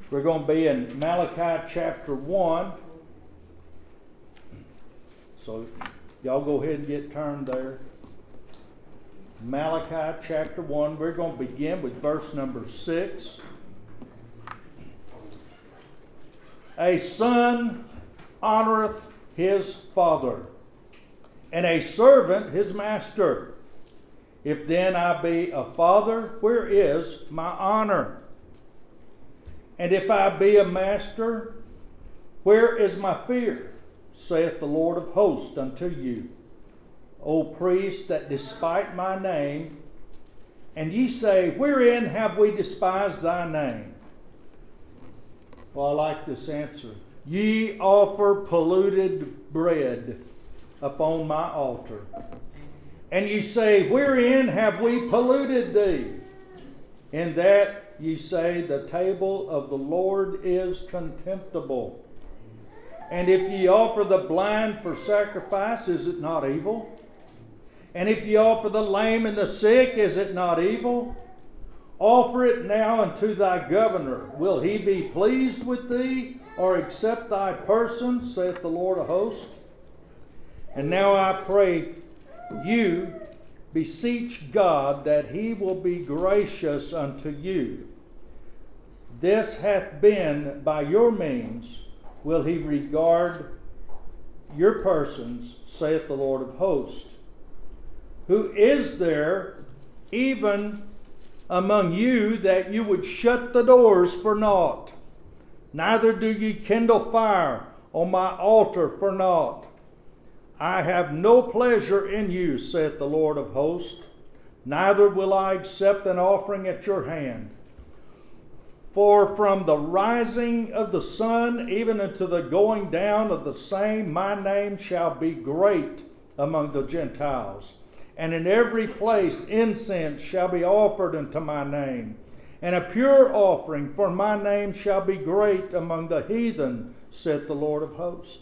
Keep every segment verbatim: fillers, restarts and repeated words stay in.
We're going to be in Malachi chapter one. So y'all go ahead and get turned there. Malachi chapter one. We're going to begin with verse number six. A son honoreth his father, and a servant his master. If then I be a father, where is my honor? And if I be a master, where is my fear? Saith the Lord of hosts unto you. O priests that despite my name, and ye say, wherein have we despised thy name? Well, I like this answer. Ye offer polluted bread upon my altar. And ye say, wherein have we polluted thee? In that ye say, the table of the Lord is contemptible. And if ye offer the blind for sacrifice, is it not evil? And if ye offer the lame and the sick, is it not evil? Offer it now unto thy governor. Will he be pleased with thee, or accept thy person, saith the Lord of hosts? And now I pray you, beseech God that he will be gracious unto you. This hath been by your means, will he regard your persons, saith the Lord of hosts. Who is there even among you that you would shut the doors for naught? Neither do ye kindle fire on my altar for naught. I have no pleasure in you, saith the Lord of hosts, neither will I accept an offering at your hand. For from the rising of the sun even unto the going down of the same, my name shall be great among the Gentiles. And in every place incense shall be offered unto my name. And a pure offering for my name shall be great among the heathen, saith the Lord of hosts.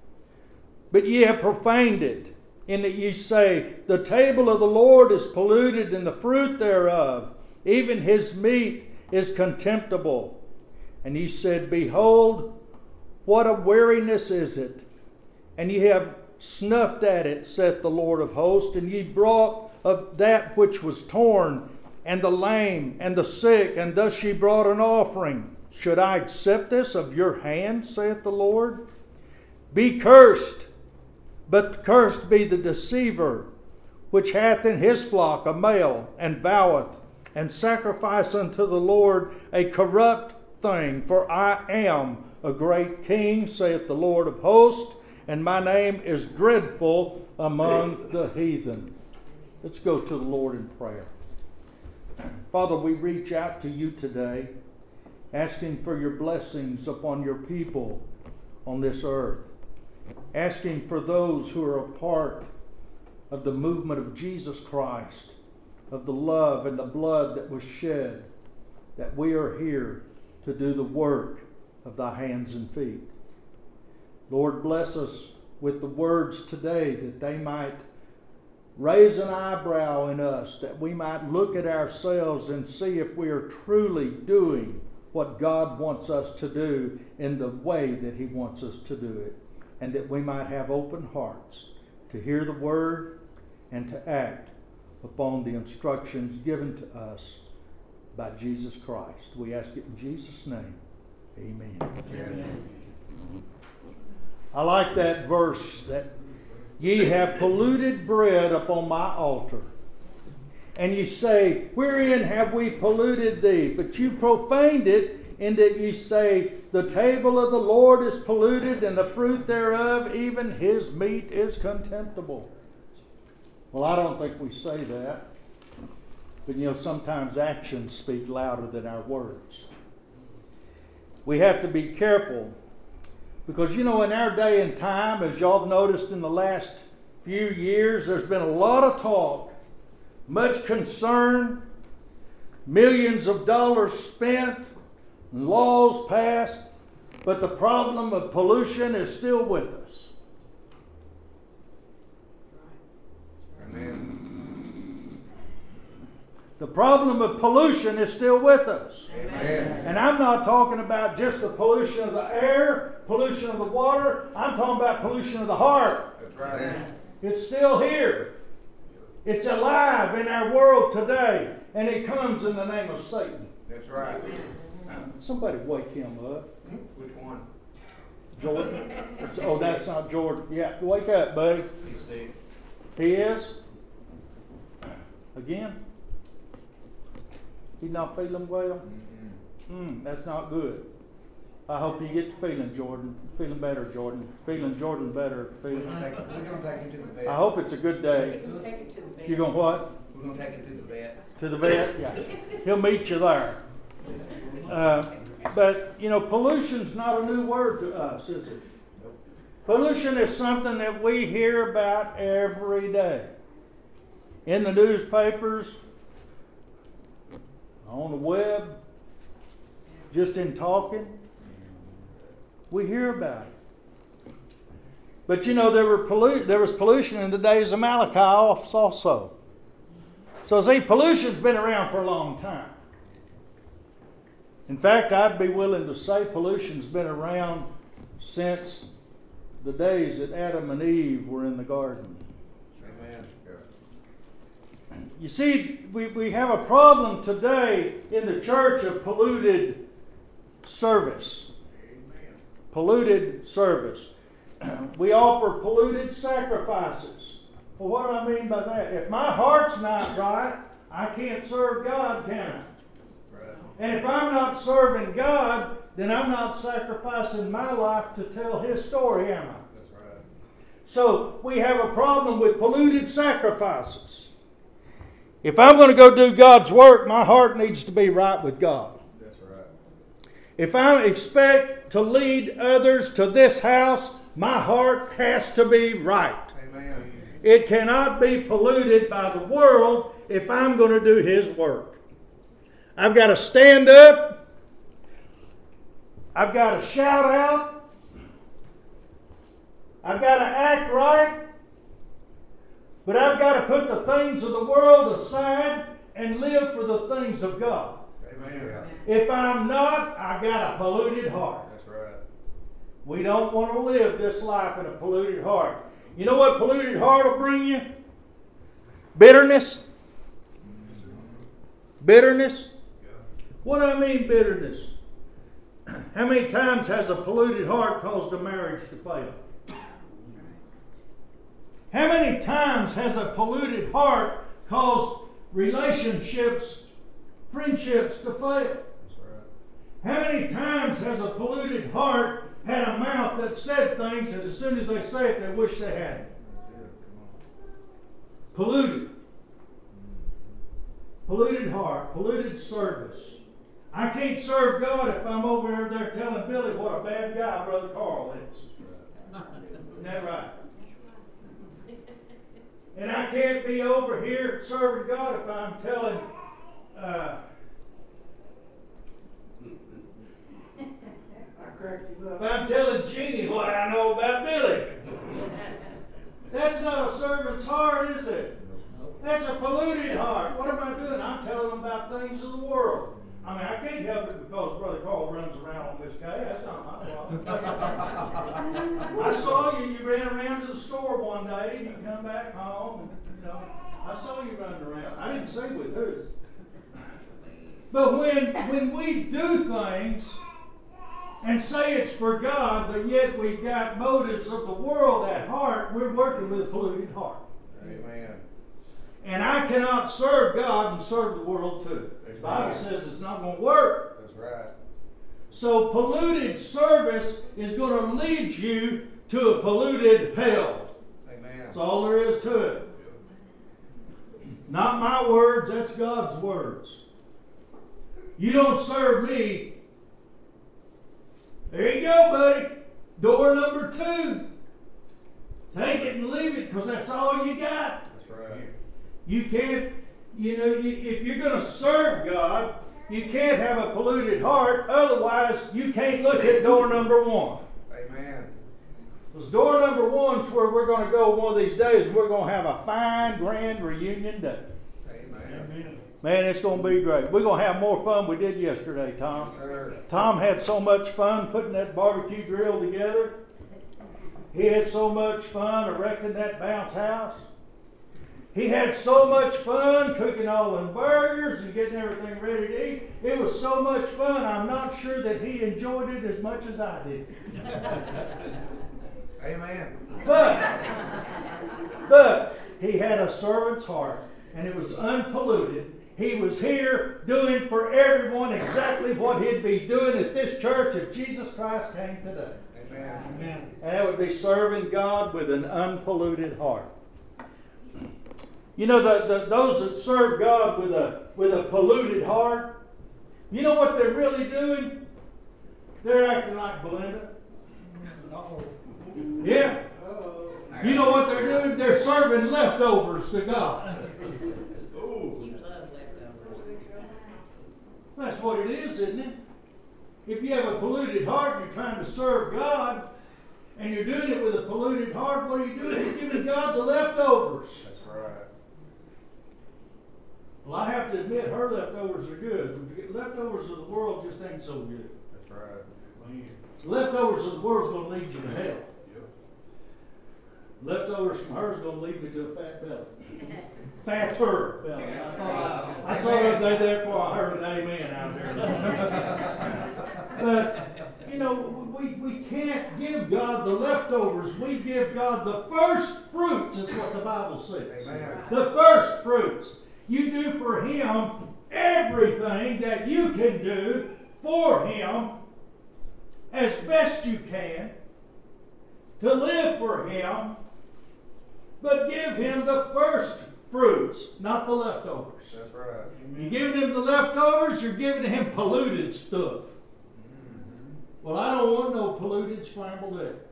But ye have profaned it, in that ye say, the table of the Lord is polluted, and the fruit thereof, even his meat, is contemptible. And ye said, behold, what a weariness is it! And ye have snuffed at it, saith the Lord of hosts, and ye brought of that which was torn, and the lame, and the sick, and thus ye brought an offering. Should I accept this of your hand, saith the Lord? Be cursed, but cursed be the deceiver, which hath in his flock a male, and voweth, and sacrifice unto the Lord a corrupt thing. For I am a great king, saith the Lord of hosts, and my name is dreadful among the heathen. Let's go to the Lord in prayer. Father, we reach out to you today, asking for your blessings upon your people on this earth, asking for those who are a part of the movement of Jesus Christ, of the love and the blood that was shed, that we are here to do the work of thy hands and feet. Lord, bless us with the words today, that they might raise an eyebrow in us, that we might look at ourselves and see if we are truly doing what God wants us to do in the way that he wants us to do it, and that we might have open hearts to hear the word and to act upon the instructions given to us by Jesus Christ. We ask it in Jesus' name. Amen. Amen. I like that verse, that ye have polluted bread upon my altar. And ye say, wherein have we polluted thee? But you profaned it, in that ye say, the table of the Lord is polluted, and the fruit thereof, even his meat, is contemptible. Well, I don't think we say that. But you know, sometimes actions speak louder than our words. We have to be careful, because you know, in our day and time, as y'all have noticed in the last few years, there's been a lot of talk, much concern, millions of dollars spent, laws passed, but the problem of pollution is still with us. Amen. The problem of pollution is still with us. Amen. And I'm not talking about just the pollution of the air, pollution of the water. I'm talking about pollution of the heart. That's right. It's still here. It's alive in our world today. And it comes in the name of Satan. That's right. Somebody wake him up. Which one? Jordan. Oh, that's not Jordan. Yeah, wake up, buddy. He's sick. He is? Again? He's not feeling well? Hmm, that's not good. I hope you get the feeling, Jordan. Feeling better, Jordan. Feeling Jordan better. We're Feeling. gonna take, we're gonna take him to the vet. I hope it's a good day. We'll take it to the vet. You gonna what? We're gonna take him to the vet. To the vet? Yeah. He'll meet you there. Uh, but, you know, pollution's not a new word to us, is it? Pollution is something that we hear about every day. In the newspapers, on the web, just in talking, we hear about it. But you know, there were pollu- there was pollution in the days of Malachi also. So see, pollution's been around for a long time. In fact, I'd be willing to say pollution's been around since the days that Adam and Eve were in the garden. Amen. You see, we, we have a problem today in the church of polluted service. Amen. Polluted service. We offer polluted sacrifices. Well, what do I mean by that? If my heart's not right, I can't serve God, can I? Right. And if I'm not serving God, then I'm not sacrificing my life to tell His story, am I? That's right. So we have a problem with polluted sacrifices. If I'm going to go do God's work, my heart needs to be right with God. That's right. If I expect to lead others to this house, my heart has to be right. Amen. It cannot be polluted by the world if I'm going to do His work. I've got to stand up. I've got to shout out. I've got to act right. But I've got to put the things of the world aside and live for the things of God. Amen. If I'm not, I've got a polluted heart. That's right. We don't want to live this life in a polluted heart. You know what polluted heart will bring you? Bitterness. Bitterness. What do I mean bitterness? How many times has a polluted heart caused a marriage to fail? How many times has a polluted heart caused relationships, friendships to fail? That's right. How many times has a polluted heart had a mouth that said things and as soon as they say it, they wish they hadn't? That's it. Come on. Polluted. Polluted heart, polluted service. I can't serve God if I'm over there telling Billy what a bad guy Brother Carl is. Isn't that right? And I can't be over here serving God if I'm telling uh, I cracked him if up. I'm telling Jeannie what I know about Billy. That's not a servant's heart, is it? That's a polluted heart. What am I doing? I'm telling them about things of the world. I mean, I can't help it because Brother Carl runs around on this day. That's not my problem. I saw you. You ran around to the store one day and you come back home. And, you know, I saw you running around. I didn't say with who. But when when we do things and say it's for God, but yet we've got motives of the world at heart, we're working with a polluted heart. Amen. And I cannot serve God and serve the world too. The Bible says it's not going to work. That's right. So polluted service is going to lead you to a polluted hell. Amen. That's all there is to it. Not my words, that's God's words. You don't serve me. There you go, buddy. Door number two. Take it and leave it because that's all you got. That's right. You can't, you know, you, if you're going to serve God, you can't have a polluted heart. Otherwise, you can't look at door number one. Amen. Because door number one's where we're going to go one of these days. We're going to have a fine, grand reunion day. Amen. Man, it's going to be great. We're going to have more fun we did yesterday, Tom. Sir. Tom had so much fun putting that barbecue grill together. He had so much fun erecting that bounce house. He had so much fun cooking all them burgers and getting everything ready to eat. It was so much fun, I'm not sure that he enjoyed it as much as I did. Amen. But, but he had a servant's heart, and it was unpolluted. He was here doing for everyone exactly what he'd be doing at this church if Jesus Christ came today. Amen. Amen. And that would be serving God with an unpolluted heart. You know, the, the, those that serve God with a, with a polluted heart, you know what they're really doing? They're acting like Belinda. Uh-oh. Yeah. Uh-oh. You know what they're doing? They're serving leftovers to God. Ooh. You love leftovers. That's what it is, isn't it? If you have a polluted heart and you're trying to serve God, and you're doing it with a polluted heart, what are you doing? You're giving God the leftovers. That's right. Well, I have to admit, her leftovers are good. The leftovers of the world just ain't so good. That's right. The leftovers of the world's going to lead you to hell. Yep. Leftovers from her is going to lead me to a fat belly. Fatter belly. I saw, I saw that day there before I heard an amen out there. But, you know, we, we can't give God the leftovers. We give God the first fruits, is what the Bible says. Amen. The first fruits. You do for Him everything that you can do for Him as best you can to live for Him, but give Him the first fruits, not the leftovers. That's right. You're giving Him the leftovers, you're giving Him polluted stuff. Mm-hmm. Well, I don't want no polluted scrambled eggs.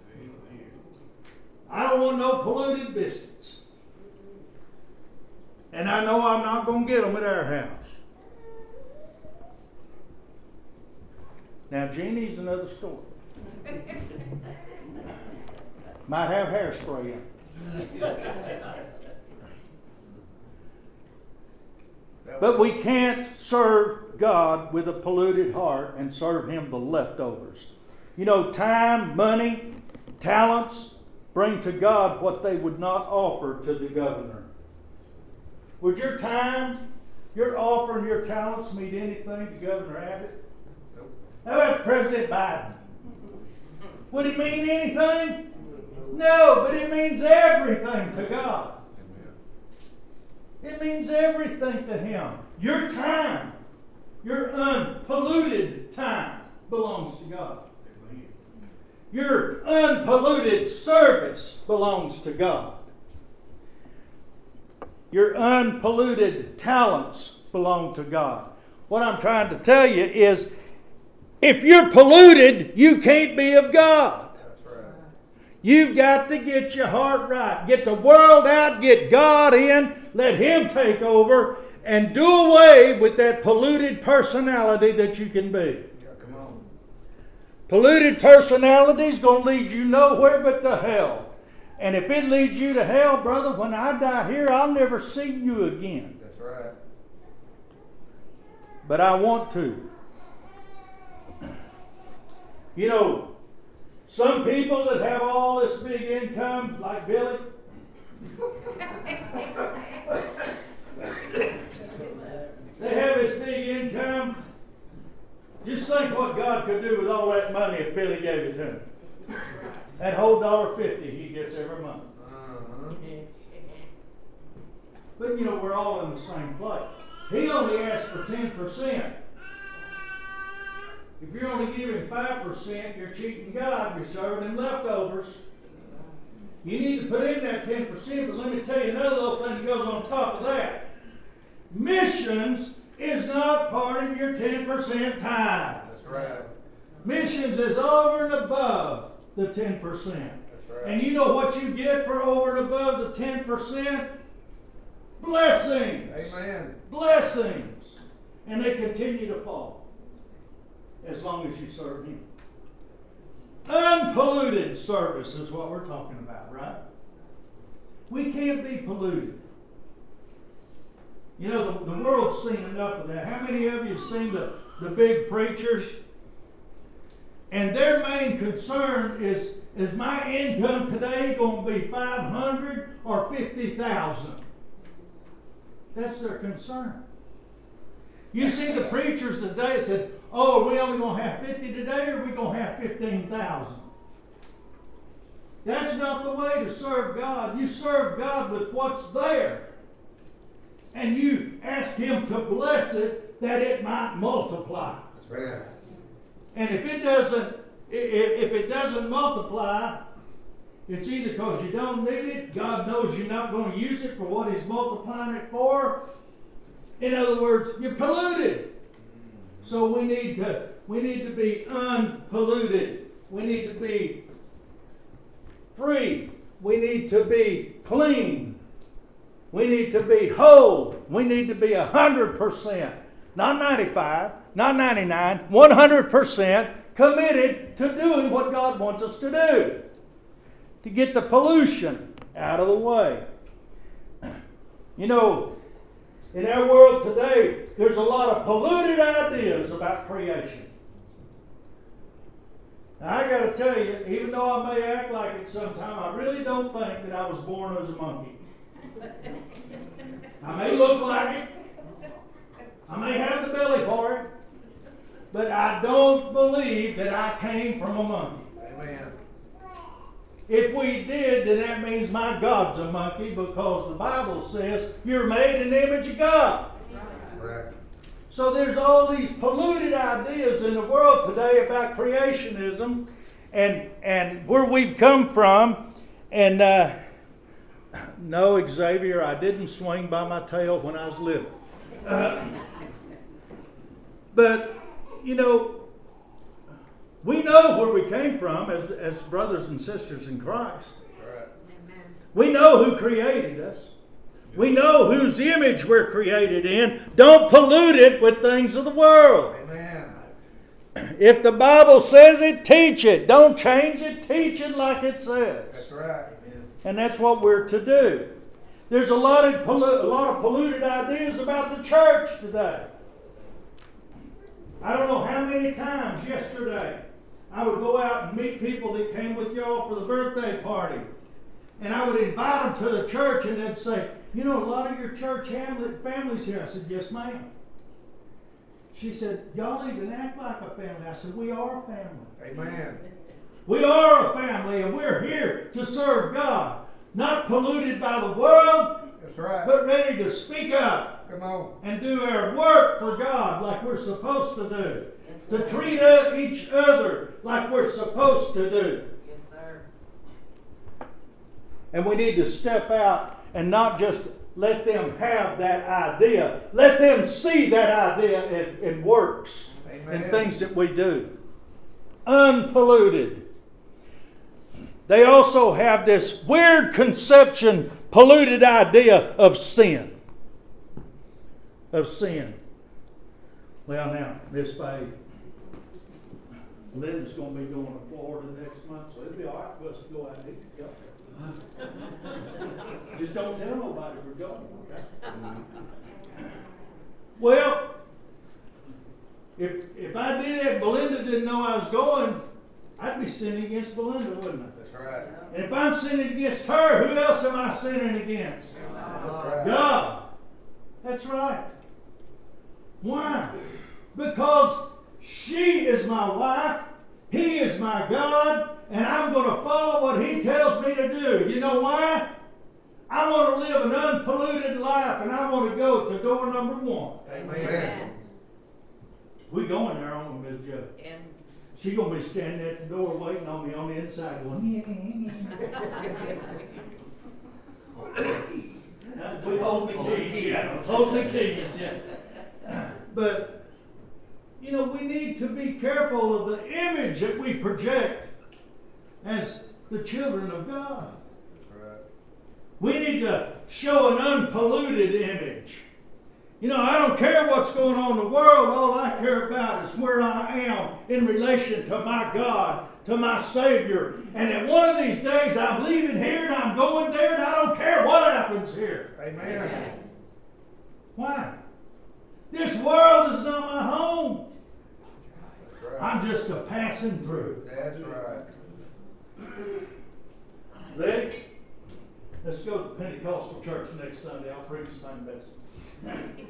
I don't want no polluted biscuits. And I know I'm not going to get them at our house. Now, Jeannie's another story. Might have hairspray in it. But we can't serve God with a polluted heart and serve Him the leftovers. You know, time, money, talents bring to God what they would not offer to the governor. Would your time, your offer, and your talents mean anything to Governor Abbott? Nope. How about President Biden? Would it mean anything? No, but it means everything to God. Amen. It means everything to Him. Your time, your unpolluted time belongs to God. Amen. Your unpolluted service belongs to God. Your unpolluted talents belong to God. What I'm trying to tell you is, if you're polluted, you can't be of God. That's right. You've got to get your heart right. Get the world out, get God in, let Him take over, and do away with that polluted personality that you can be. Yeah, come on. Polluted personality is going to lead you nowhere but to hell. And if it leads you to hell, brother, when I die here, I'll never see you again. That's right. But I want to. You know, some people that have all this big income, like Billy, they have this big income. Just think what God could do with all that money if Billy gave it to him. That whole dollar fifty he gets every month. Uh-huh. But you know, we're all in the same place. He only asked for ten percent. If you're only giving five percent, you're cheating God. You're serving Him leftovers. You need to put in that ten percent, but let me tell you another little thing that goes on top of that. Missions is not part of your ten percent tithe. That's right. Missions is over and above the ten percent. That's right. And you know what you get for over and above the ten percent? Blessings. Amen. Blessings. And they continue to fall as long as you serve Him. Unpolluted service is what we're talking about, right? We can't be polluted. You know, the, the world's seen enough of that. How many of you have seen the, the big preachers? And their main concern is, is my income today going to be five hundred or fifty thousand? That's their concern. You see the preachers today said, oh, are we only going to have fifty today, or are we going to have fifteen thousand? That's not the way to serve God. You serve God with what's there. And you ask Him to bless it that it might multiply. That's right. And if it doesn't, if it doesn't multiply, it's either because you don't need it, God knows you're not going to use it for what He's multiplying it for. In other words, you're polluted. So we need to we need to be unpolluted. We need to be free. We need to be clean. We need to be whole. We need to be a hundred percent, not ninety-five, not ninety-nine, one hundred percent committed to doing what God wants us to do, to get the pollution out of the way. You know, in our world today, there's a lot of polluted ideas about creation. Now, I got to tell you, even though I may act like it sometime, I really don't think that I was born as a monkey. I may look like it. I may have the belly for it. But I don't believe that I came from a monkey. Amen. If we did, then that means my God's a monkey, because the Bible says you're made in the image of God. Correct. So there's all these polluted ideas in the world today about creationism and and where we've come from. And uh, no, Xavier, I didn't swing by my tail when I was little. Uh, but, you know, we know where we came from as, as brothers and sisters in Christ. Right. We know who created us. We know whose image we're created in. Don't pollute it with things of the world. Amen. If the Bible says it, teach it. Don't change it. Teach it like it says. That's right. And that's what we're to do. There's a lot of pollu- a lot of polluted ideas about the church today. I don't know how many times yesterday I would go out and meet people that came with y'all for the birthday party. And I would invite them to the church, and they'd say, you know, a lot of your church families here. I said, yes, ma'am. She said, y'all even act like a family. I said, we are a family. Amen. We are a family, and we're here to serve God. Not polluted by the world, That's right. but ready to speak up Come on. and do our work for God like we're supposed to do. Yes, To sir. treat up each other like we're supposed to do. Yes, sir. And we need to step out and not just let them have that idea. Let them see that idea in, in works Amen. and things that we do. Unpolluted. They also have this weird conception, polluted idea of sin. Of sin. Well, now, Miss Faye, Linda's going to be going to Florida next month, so it'll be all right for us to go out and eat together. Just don't tell nobody we're going, okay? Well, if if I did that, Belinda didn't know I was going, I'd be sinning against Belinda, wouldn't I? That's right. And if I'm sinning against her, who else am I sinning against? That's right. God. That's right. Why? Because she is my wife, he is my God, and I'm going to follow what he tells me to do. You know why? I want to live an unpolluted life, and I want to go to door number one. Amen. We going there, aren't we, Miss Joe? And She's going to be standing at the door waiting on me on the inside going, we hold the keys, yeah, hold the keys, yeah. But, you know, we need to be careful of the image that we project as the children of God. That's right. We need to show an unpolluted image. You know, I don't care what's going on in the world. All I care about is where I am in relation to my God, to my Savior. And that one of these days I'm leaving here and I'm going there, and I don't care what happens here. Amen. Why? This world is not my home. That's right. I'm just a passing through. That's right. Ready? Let's go to Pentecostal church next Sunday. I'll preach the same message.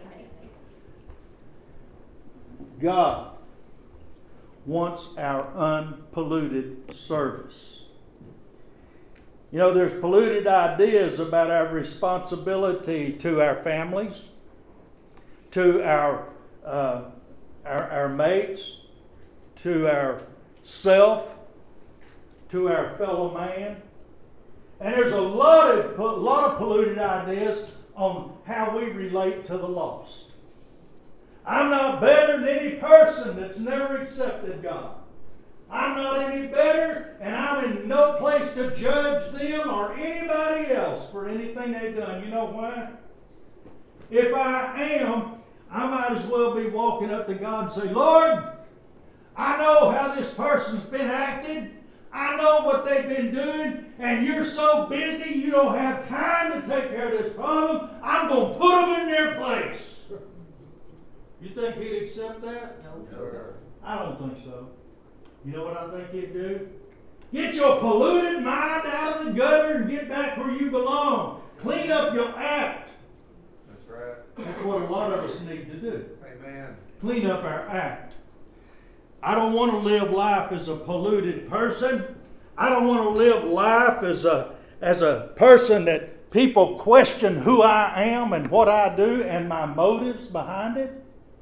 God wants our unpolluted service. You know, there's polluted ideas about our responsibility to our families, to our uh, our, our mates, to our self, to our fellow man. And there's a lot of, a lot of polluted ideas on how we relate to the lost. I'm not better than any person that's never accepted God. I'm not any better, and I'm in no place to judge them or anybody else for anything they've done. You know why? If I am, I might as well be walking up to God and say, Lord, I know how this person's been acting. I know what they've been doing, and you're so busy you don't have time to take care of this problem. I'm going to put them in their place. You think he'd accept that? No, sir. I don't think so. You know what I think he'd do? Get your polluted mind out of the gutter and get back where you belong. Clean up your act. That's right. That's what a lot of us need to do. Amen. Clean up our act. I don't want to live life as a polluted person. I don't want to live life as a, as a person that people question who I am and what I do and my motives behind it.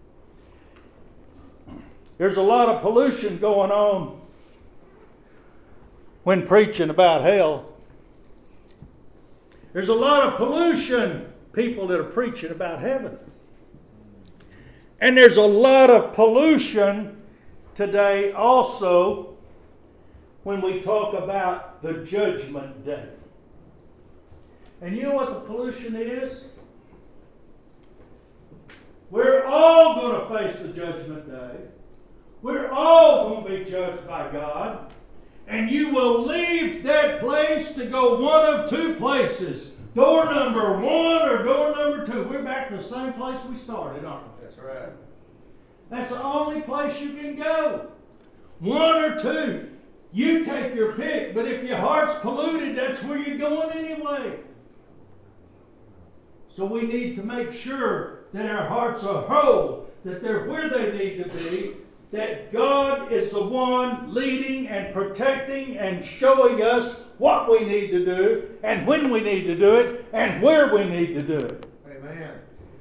There's a lot of pollution going on when preaching about hell. There's a lot of pollution, people that are preaching about heaven. And there's a lot of pollution today also when we talk about the judgment day. And you know what the pollution is? We're all going to face the judgment day. We're all going to be judged by God. And you will leave that place to go one of two places. Door number one or door number two. We're back to the same place we started, aren't we? That's right. That's the only place you can go. One or two. You take your pick. But if your heart's polluted, that's where you're going anyway. So we need to make sure that our hearts are whole, that they're where they need to be, that God is the one leading and protecting and showing us what we need to do and when we need to do it and where we need to do it. Amen.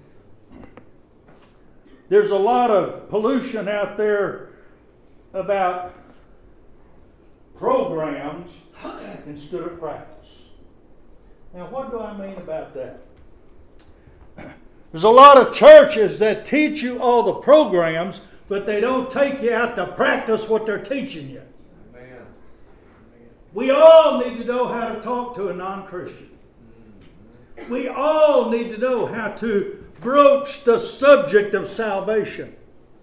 There's a lot of pollution out there about programs instead of practice. Now, what do I mean about that? There's a lot of churches that teach you all the programs, but they don't take you out to practice what they're teaching you. Amen. We all need to know how to talk to a non-Christian. We all need to know how to broach the subject of salvation.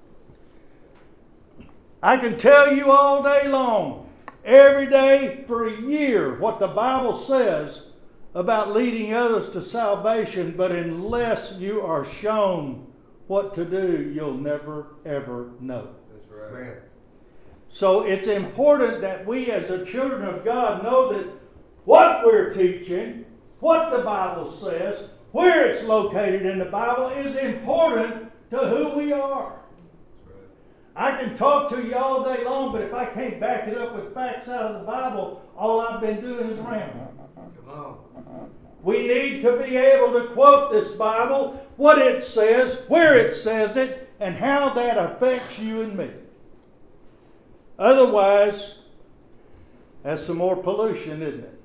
I can tell you all day long, every day for a year, what the Bible says about leading others to salvation, but unless you are shown what to do, you'll never, ever know. That's right. Amen. So it's important that we as the children of God know that what we're teaching, what the Bible says, where it's located in the Bible is important to who we are. I can talk to you all day long, but if I can't back it up with facts out of the Bible, all I've been doing is rambling. Come on. We need to be able to quote this Bible, what it says, where it says it, and how that affects you and me. Otherwise, that's some more pollution, isn't it?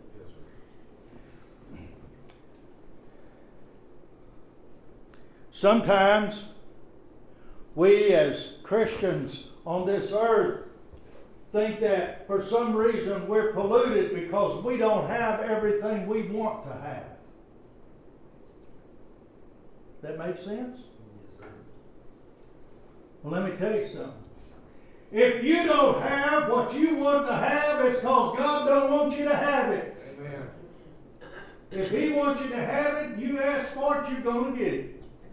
Sometimes we as Christians on this earth think that for some reason we're polluted because we don't have everything we want to have. That makes sense? Yes, sir. Well, let me tell you something. If you don't have what you want to have, it's because God don't want you to have it. Amen. If He wants you to have it, you ask for it, you're going to get it.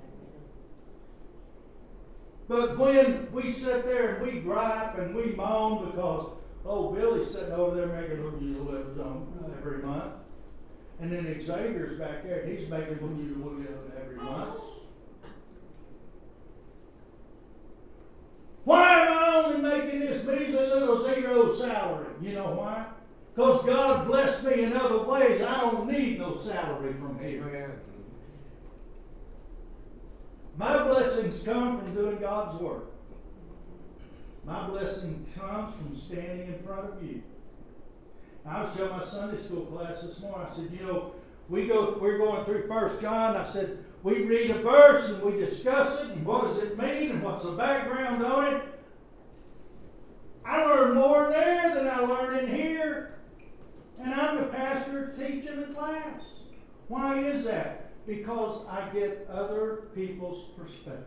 But when we sit there and we gripe and we moan because, oh, Billy's sitting over there making little U L every month, and then Xavier's back there and he's making little U L every month. Why am I only making this measly little zero salary? You know why? Because God blessed me in other ways. I don't need no salary from here. Amen. My blessings come from doing God's work. My blessing comes from standing in front of you. I was telling my Sunday school class this morning, I said, you know, we go, we're going through First John. I said, we read a verse and we discuss it and what does it mean and what's the background on it. I learn more in there than I learn in here. And I'm the pastor teaching the class. Why is that? Because I get other people's perspective.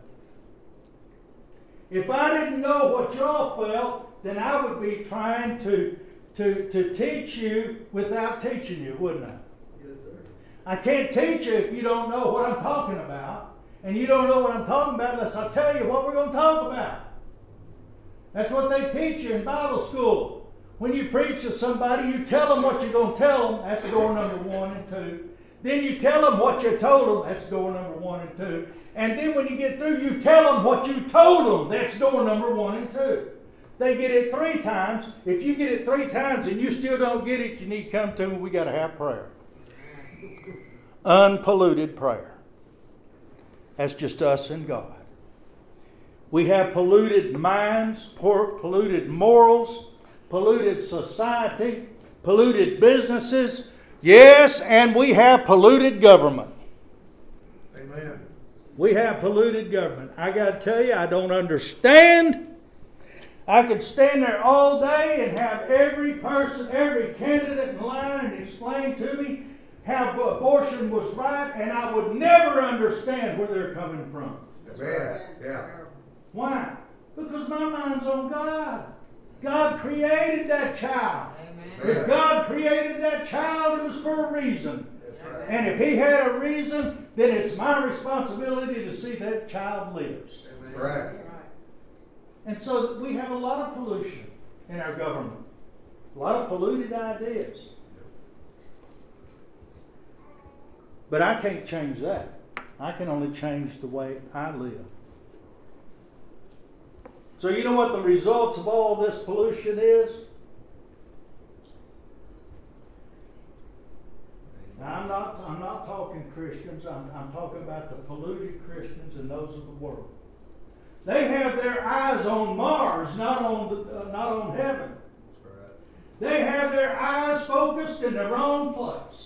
If I didn't know what y'all felt, then I would be trying to, to, to teach you without teaching you, wouldn't I? Yes, sir. I can't teach you if you don't know what I'm talking about. And you don't know what I'm talking about unless I tell you what we're going to talk about. That's what they teach you in Bible school. When you preach to somebody, you tell them what you're going to tell them. That's door number one and two. Then you tell them what you told them. That's door number one and two. And then when you get through, you tell them what you told them. That's door number one and two. They get it three times. If you get it three times and you still don't get it, you need to come to me. We got to have prayer. Unpolluted prayer. That's just us and God. We have polluted minds, polluted morals, polluted society, polluted businesses. Yes, and we have polluted government. Amen. We have polluted government. I got to tell you, I don't understand. I could stand there all day and have every person, every candidate in line and explain to me how abortion was right, and I would never understand where they're coming from. That's Man, right. yeah. Why? Because my mind's on God. God created that child. Amen. If God created that child, it was for a reason. That's right. And if He had a reason, then it's my responsibility to see that child lives. Amen. Right. And so we have a lot of pollution in our government. A lot of polluted ideas. But I can't change that. I can only change the way I live. So you know what the results of all this pollution is? Now, I'm not, I'm not talking Christians. I'm, I'm talking about the polluted Christians and those of the world. They have their eyes on Mars, not on, the, uh, not on heaven. That's right. They have their eyes focused in the wrong place.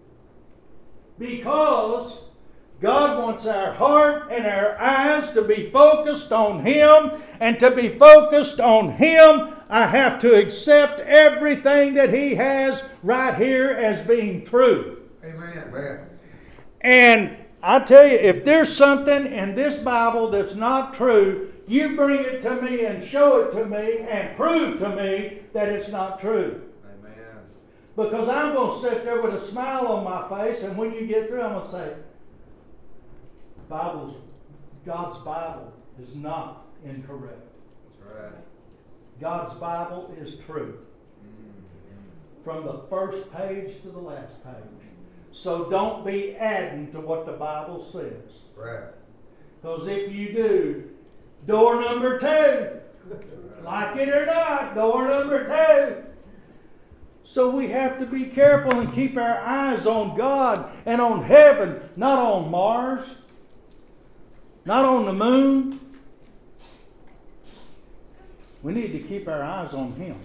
Because God wants our heart and our eyes to be focused on Him. And to be focused on Him, I have to accept everything that He has right here as being true. Amen. Amen. And I tell you, if there's something in this Bible that's not true, you bring it to me and show it to me and prove to me that it's not true. Amen. Because I'm going to sit there with a smile on my face, and when you get through, I'm going to say, Bible's, God's Bible is not incorrect. That's right. God's Bible is true. From the first page to the last page. So don't be adding to what the Bible says. Right. Because if you do, door number two, like it or not, door number two. So we have to be careful and keep our eyes on God and on heaven, not on Mars, not on the moon. We need to keep our eyes on Him.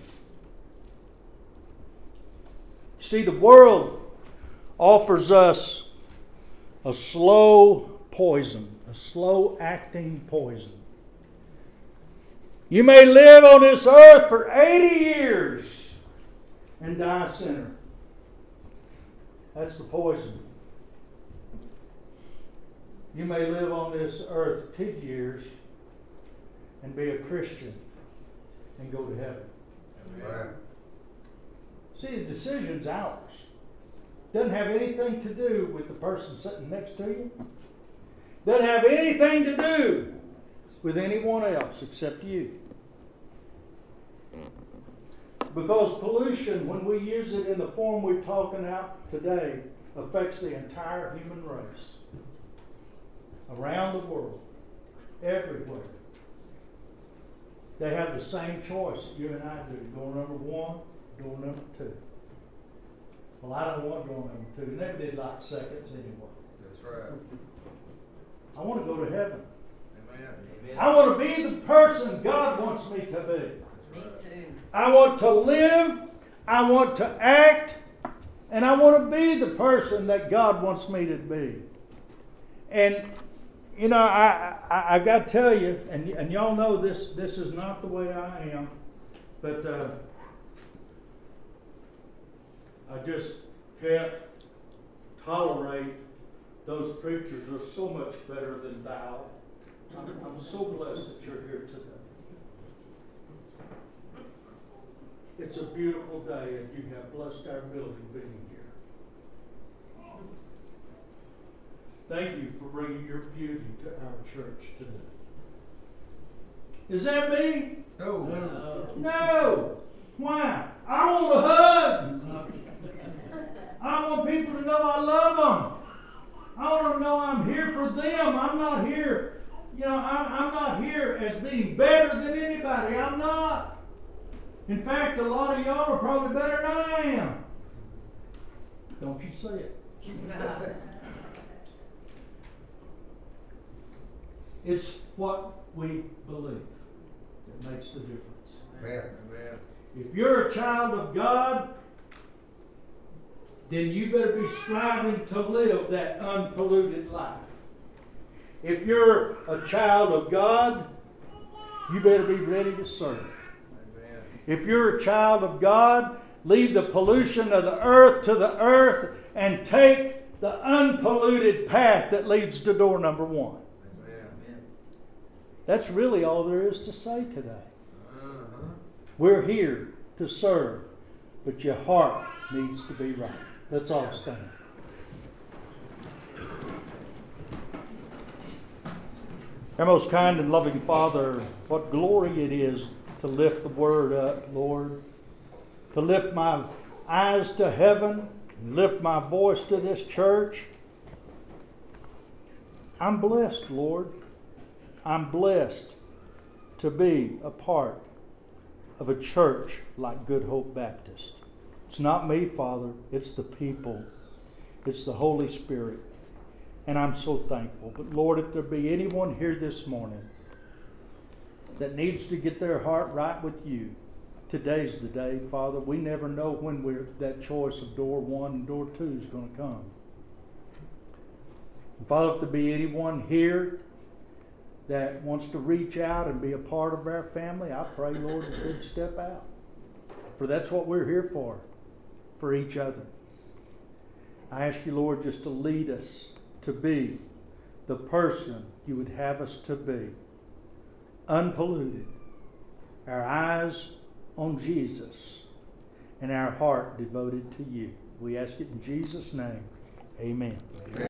See, the world offers us a slow poison, a slow acting poison. You may live on this earth for eighty years and die a sinner. That's the poison. You may live on this earth ten years and be a Christian and go to heaven. Right. See, the decision's ours. Doesn't have anything to do with the person sitting next to you. Doesn't have anything to do with anyone else except you. Because pollution, when we use it in the form we're talking out today, affects the entire human race. Around the world. Everywhere. They have the same choice that you and I do. Door number one, door number two. Well, I don't want door number two. Never did like seconds anyway. That's right. I want to go to heaven. Amen. I want to be the person God wants me to be. That's Me right. too. I want to live, I want to act, and I want to be the person that God wants me to be. And, you know, I, I, I got to tell you, and, and y'all know this, this is not the way I am, but uh, I just can't tolerate those preachers. They're so much better than thou. I'm, I'm so blessed that you're here today. It's a beautiful day, and you have blessed our building being here. Thank you for bringing your beauty to our church today. Is that me? Oh. No. No. Why? I want a hug. I want people to know I love them. I want to know I'm here for them. I'm not here, you know, I'm, I'm not here as being better than anybody. I'm not. In fact, a lot of y'all are probably better than I am. Don't you say it. It's what we believe that makes the difference. Amen. Amen. If you're a child of God, then you better be striving to live that unpolluted life. If you're a child of God, you better be ready to serve. Amen. If you're a child of God, leave the pollution of the earth to the earth and take the unpolluted path that leads to door number one. Amen. That's really all there is to say today. Uh-huh. We're here to serve, but your heart needs to be right. Let's all stand. Our most kind and loving Father, what glory it is to lift the Word up, Lord. To lift my eyes to heaven, and lift my voice to this church. I'm blessed, Lord. I'm blessed to be a part of a church like Good Hope Baptist. It's not me, Father. It's the people. It's the Holy Spirit. And I'm so thankful. But Lord, if there be anyone here this morning that needs to get their heart right with you, today's the day, Father. We never know when we're, that choice of door one and door two is going to come. And Father, if there be anyone here that wants to reach out and be a part of our family, I pray, Lord, that they'd step out. For that's what we're here for, for each other. I ask you, Lord, just to lead us to be the person you would have us to be. Unpolluted. Our eyes on Jesus and our heart devoted to you. We ask it in Jesus' name. Amen.